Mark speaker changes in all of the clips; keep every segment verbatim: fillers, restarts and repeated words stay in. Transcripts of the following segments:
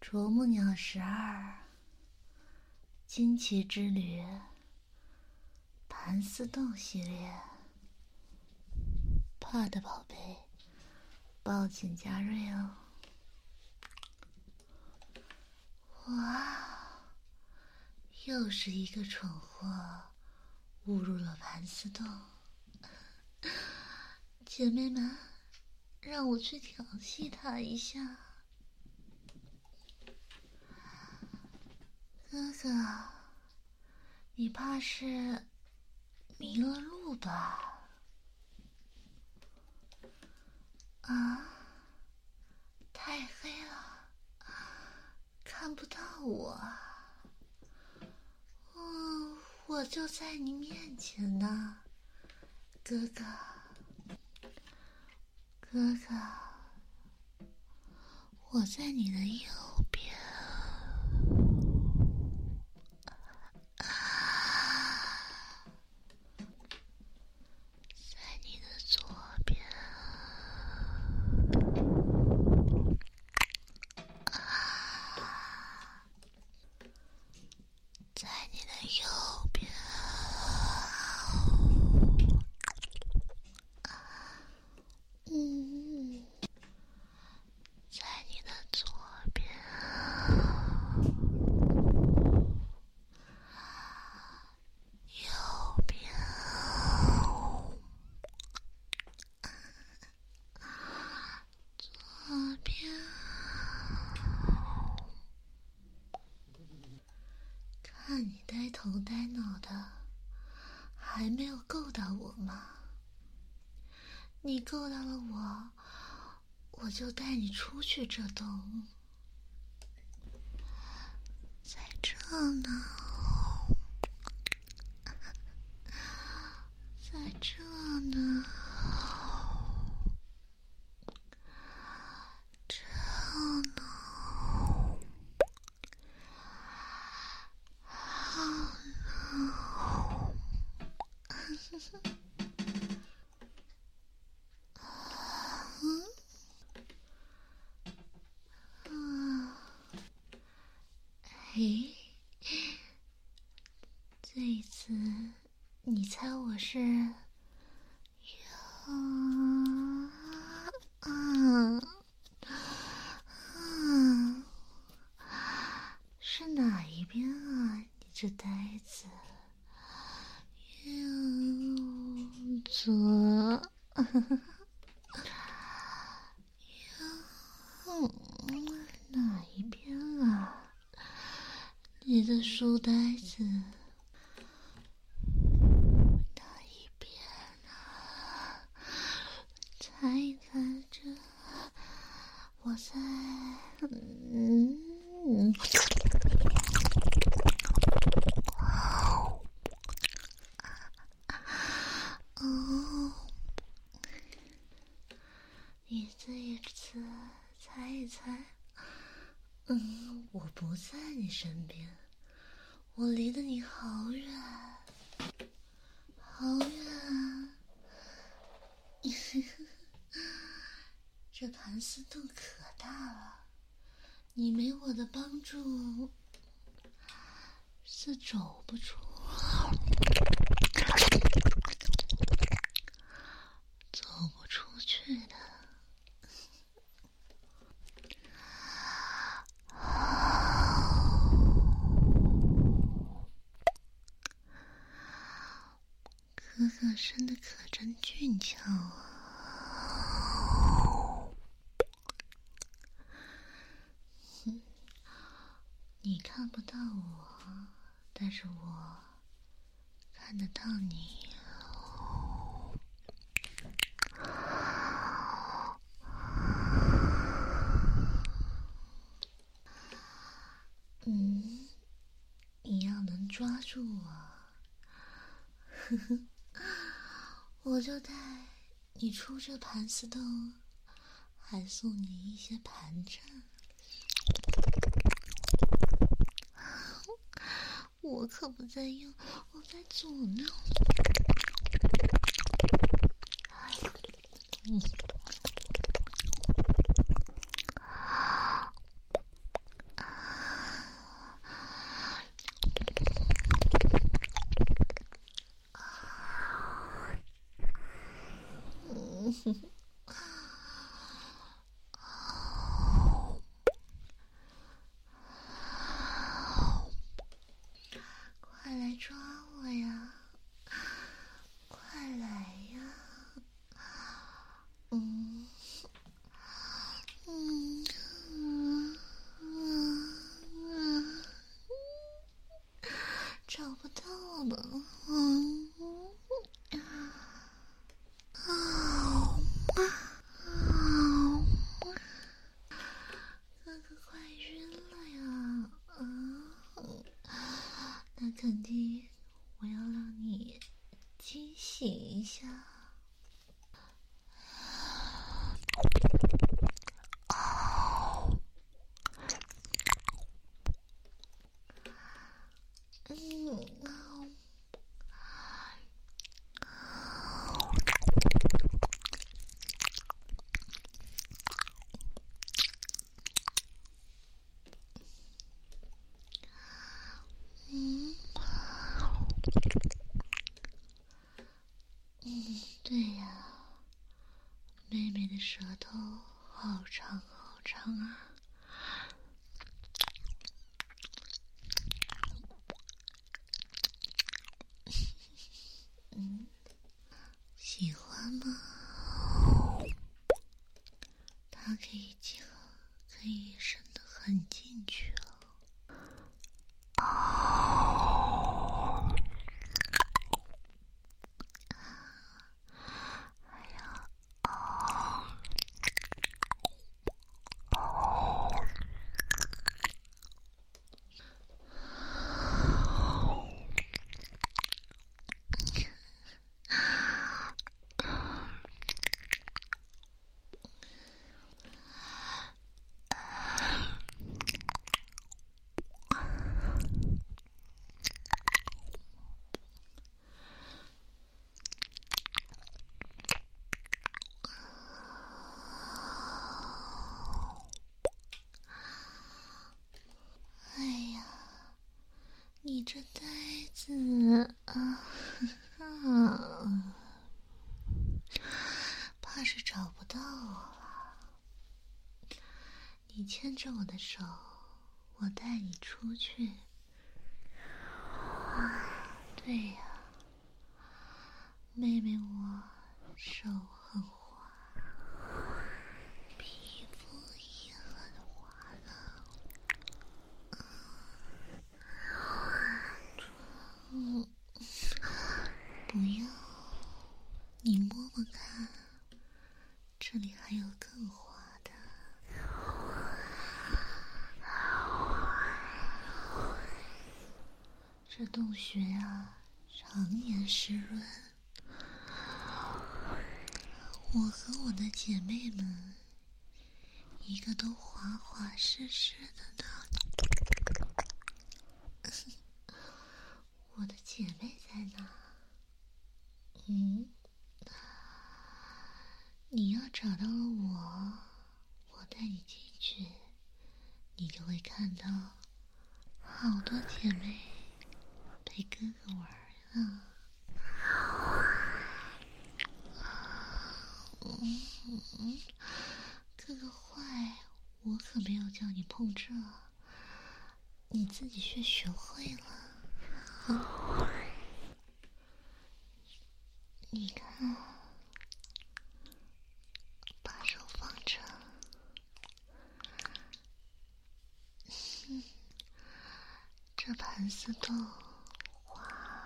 Speaker 1: 啄木鸟十二，惊奇之旅，盘丝洞系列。怕的宝贝，报警加瑞哦！哇，又是一个蠢货误入了盘丝洞。姐妹们，让我去调戏他一下。哥哥，你怕是迷了路吧？啊，太黑了，看不到我。哦，我就在你面前呢，哥哥。哥哥，我在你的右边。看你呆头呆脑的，还没有够到我吗？你够到了我，我就带你出去这洞。在这呢，在这呢，这呢。嘿，这一次你猜我是嗯嗯嗯是哪一边啊？你这呆子，右左右哪一边啊？你的书呆子哪一边啊？猜一猜这，我在嗯，哦，你这一次猜一猜。嗯，我不在你身边，我离得你好远，好远。这盘丝洞可大了，你没我的帮助是走不出，走不出去的。哥哥生的可真俊俏啊！你看不到我，但是我看得到你。嗯，你要能抓住我，呵呵，我就带你出这盘丝洞，还送你一些盘缠。我可不在右，我在左呢。嗯。啊， 下。嗯，嗯，对呀，妹妹的舌头好长好长啊。嗯，喜欢吗？它可以进，可以伸得很进去哦。你这呆子啊，啊，怕是找不到我了。你牵着我的手，我带你出去。对呀，妹妹我手很滑，皮肤也很滑的。嗯，不要，你摸摸看，这里还有更滑的。这洞穴啊，常年湿润。我和我的姐妹们，一个都滑滑湿湿的呢。我的姐妹在哪？嗯，你要找到了我，我带你进去，你就会看到好多姐妹陪哥哥玩啊。嗯嗯，哥哥坏，我可没有叫你碰这，你自己却学会了。啊，你看，把手放这。嗯，这盘丝豆，哇，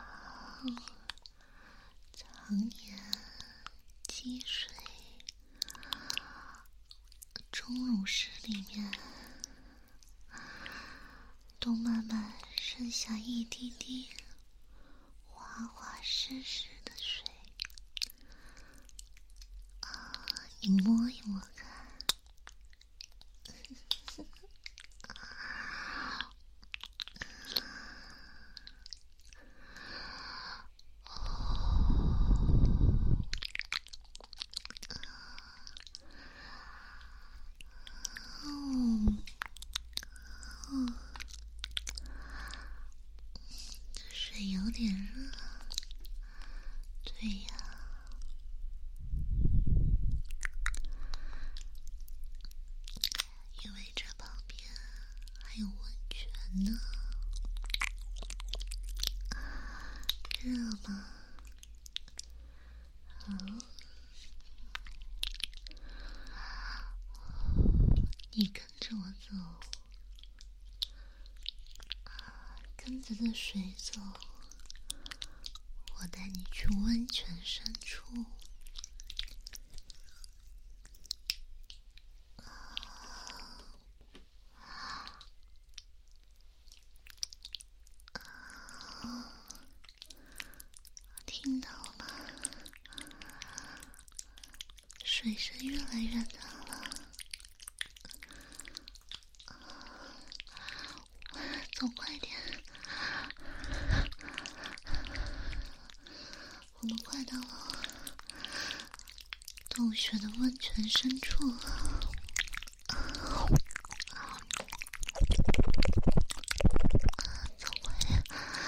Speaker 1: 常年积水，钟乳石里面都慢慢剩下一滴滴滑滑湿湿的水。啊，你摸一摸看。嗯，嗯，这水有点热。对呀，因为这旁边还有温泉呢。热吗？好，你跟着我走，跟着这水走，我带你去温泉深处。听到吗？ 怀孕的了，走快点，我们快到了洞穴的温泉深处了。走快点，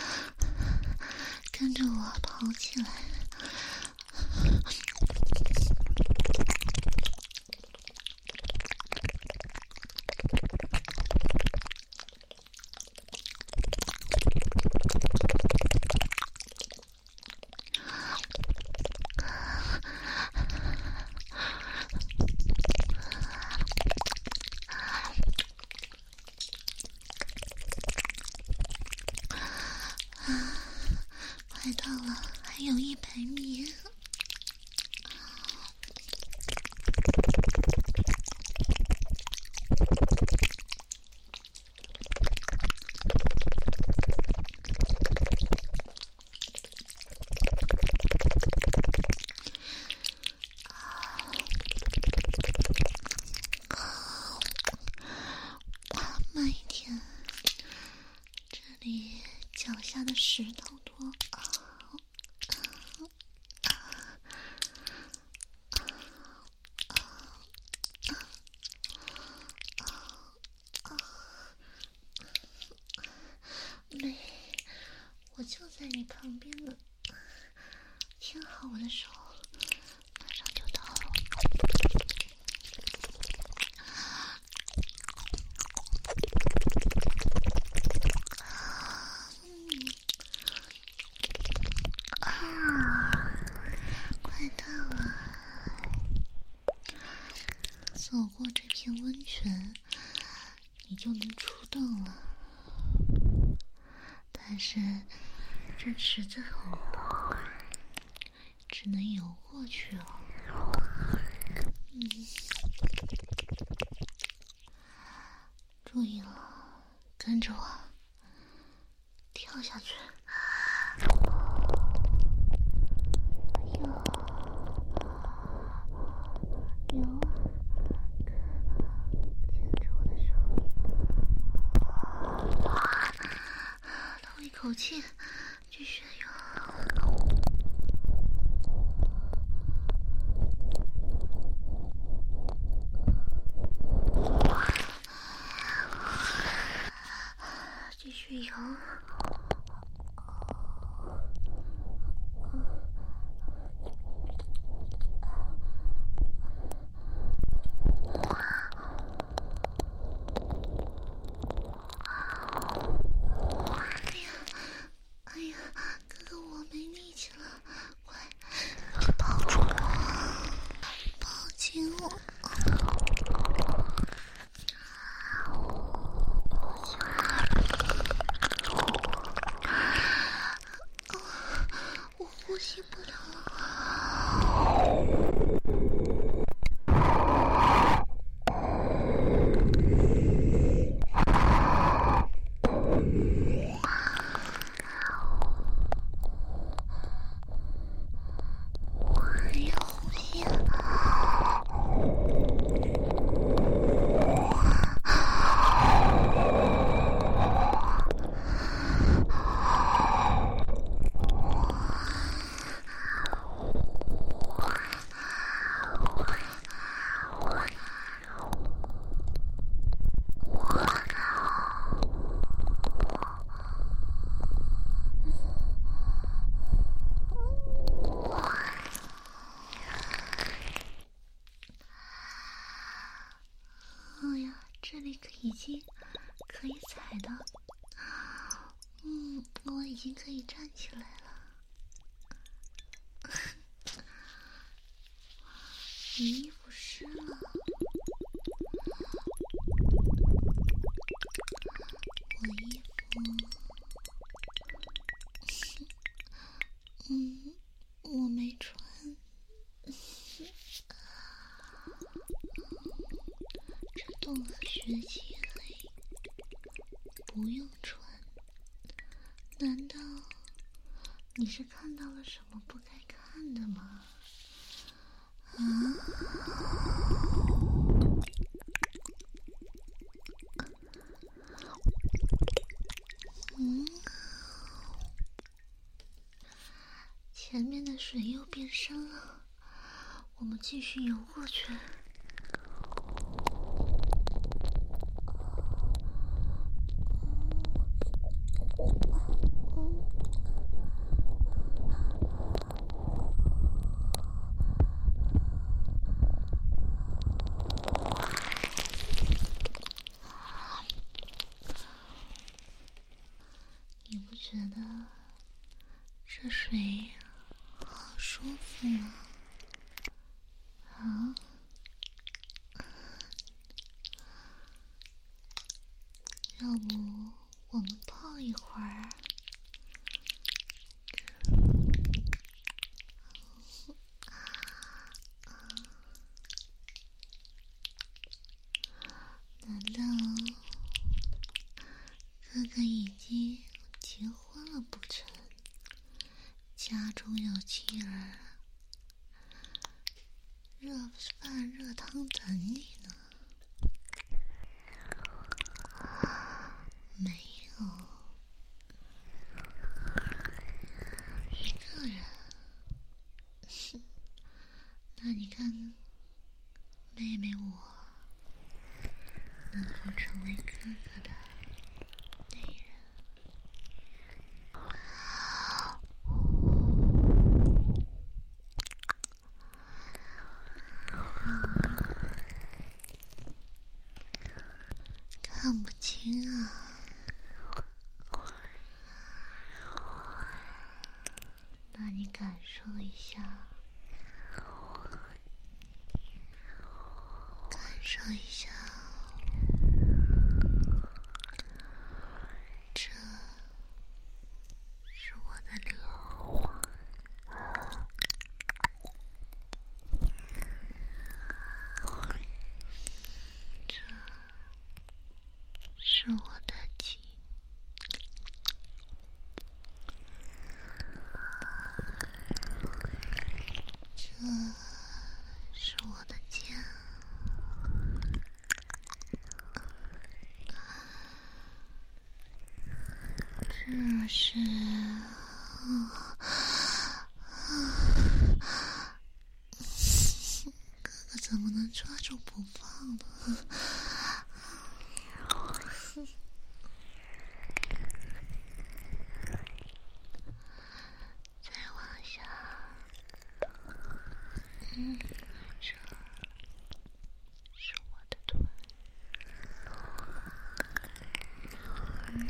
Speaker 1: 跟着我跑起来。快到了，还有一百米。慢一点，这里脚下的石头多。累，我就在你旁边呢，牵好我的手，马上就到了。快到了，走过这片温泉，你就能出洞了。但是这池子很大，只能游过去了。嗯，注意了，跟着我，跳下去。游，游，牵着我的手，透一口气，继续游。继续游。呼吸不了没有呼吸这里已经可以踩到，嗯，我已经可以站起来了。你衣服湿了，我衣服，嗯，我没穿。这洞的血漆黑，不用穿。难道你是看到了什么不该看的吗？啊？ 在水又变深了，我们继续游过去。你不觉得这水好舒服吗？啊？要不我们泡一会儿？难道哥哥已经结婚了不成？家中有妻儿，热饭热汤等你呢。没有，一个人。那你看，妹妹我能否成为哥哥的女人？看不清啊。那你感受一下，感受一下，这是我的脸，这是我的筋，这是我的肩，这是哥哥怎么能抓住不放呢？再往下，嗯，这是我的臀，嗯，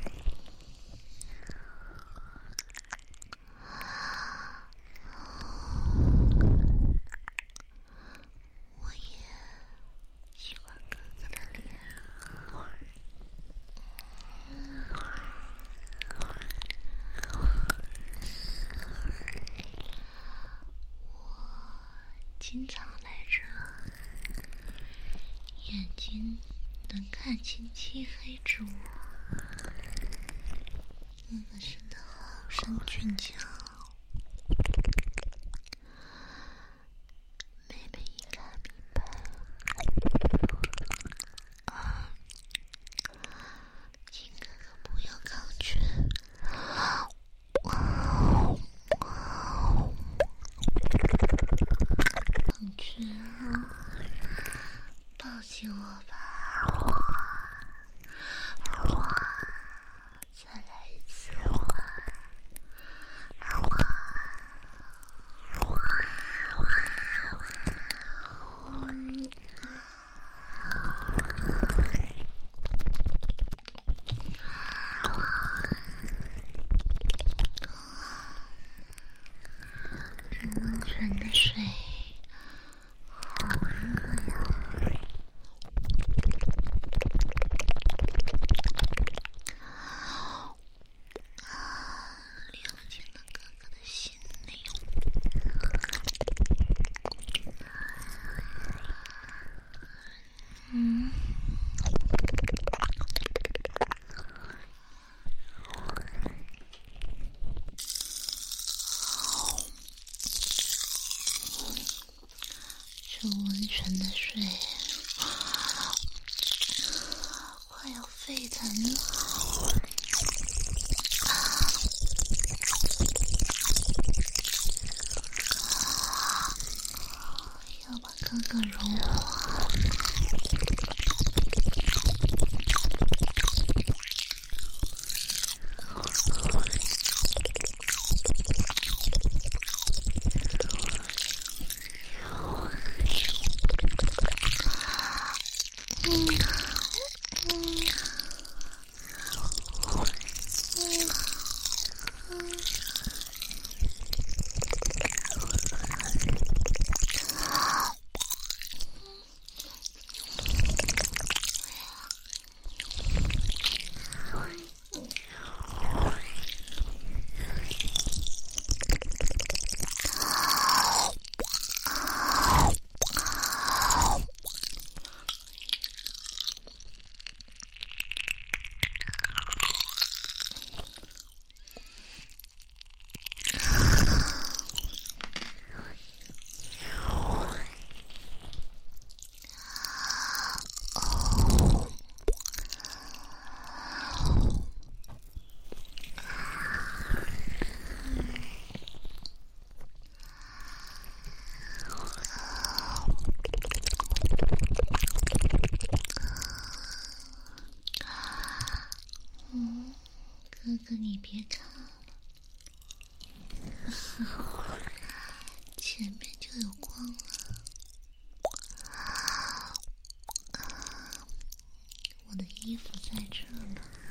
Speaker 1: 我也喜欢哥哥的脸，嗯，我经常来这，眼睛能看清漆黑之物。哥哥身的好生俊俏，妹妹一看明白，啊，请哥哥不要抗拒，抗拒啊！抱紧我吧。再来一次，这温泉的水好热呀！流进了哥哥的心里。嗯，这温泉的水快要沸腾了。 哥哥，你别看了，前面就有光了。我的衣服在这呢。